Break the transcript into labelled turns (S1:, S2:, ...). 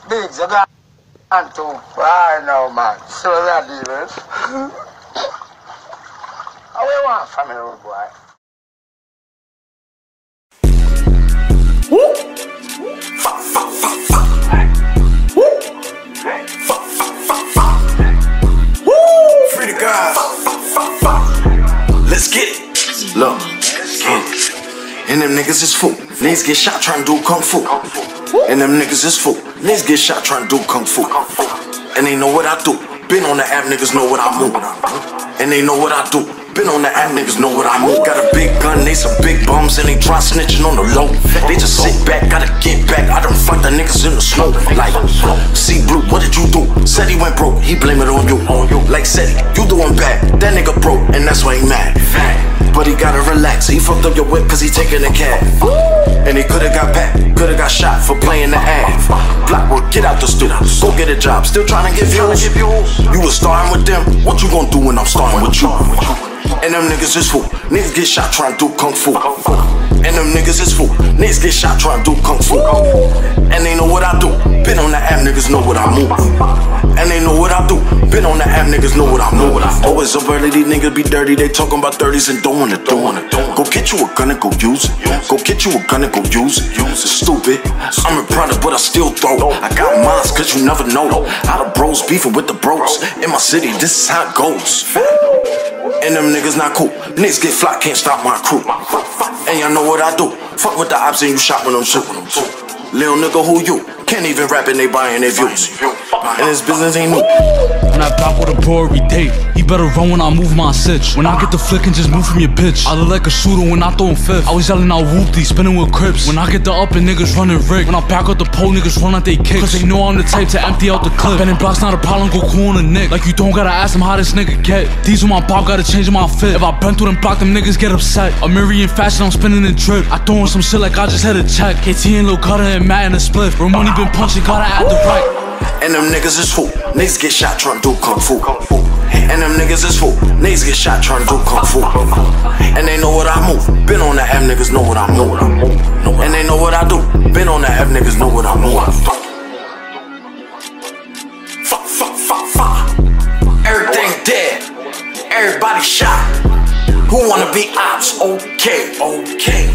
S1: Biggs, you got too far now, man. So that dealers. How you want from me, old boy?
S2: Free to God. Let's get it. Look, and them niggas is fool. Niggas get shot trying to do kung fu. And them niggas is fool. Niggas get shot trying to do kung fu. And they know what I do. Been on the app, niggas know what I move. And they know what I do. Been on the app, niggas know what I move. Got a big gun, they some big bums, and they try snitching on the low. They just sit back, gotta get back. I done fucked the niggas in the smoke. Like, see Blue, what did you do? Said he went broke, he blame it on you. Like said, you doing bad, that nigga broke, and that's why he mad. But he gotta relax, he fucked up your whip cause he taking a cab. And he could've got packed, could've got shot for playing the ad. Blockwork, get out the studio, go get a job. Still trying to give views. You was starting with them, what you gonna do when I'm starting with you? And them niggas is fool. Niggas get shot trying to do kung fu. And them niggas is fool. Niggas get shot trying to do kung fu. And they know what I do. Been on the app, niggas know what I move. And they know what I do. Been on the app, niggas know what I move. Always up early, these niggas be dirty. They talking about 30s and don't wanna do it. Go get you a gun and go use it. Go get you a gun and go use it. Stupid. I'm a product, but I still throw. I got mines, cause you never know. How the bros beefing with the bros. In my city, this is how it goes. And them niggas not cool. Niggas get fly, can't stop my crew. And y'all know what I do. Fuck with the ops and you shot when I'm shooting. Lil nigga, who you? Can't even rap and they buying their views. And this business ain't new.
S3: When I back with a bro every day, he better run when I move my sitch. When I get the flick and just move from your bitch, I look like a shooter when I throw him fifth. I was yelling out whoopty, spinning with crips. When I get the up and niggas running rig. When I back up the pole, niggas run out they kicks. Cause they know I'm the type to empty out the clip. Bending blocks not a problem, go cool on a nick. Like you don't gotta ask him how this nigga get. These with my pop gotta change my fit. If I bend through them block, them niggas get upset. A Miriam fashion, I'm spinning the drip. I throwin' some shit like I just had a check. KT and Lil Cutter and Matt in a split. Where money been punching, gotta add the right.
S2: And them niggas is fool. Niggas get shot trying to do kung fu. And them niggas is fool. Niggas get shot trying to do kung fu. And they know what I move. Been on the app, niggas know what I move. And they know what I do. Been on the app, niggas know what I move. Fuck. Everything dead. Everybody shot. Who wanna be ops? Okay.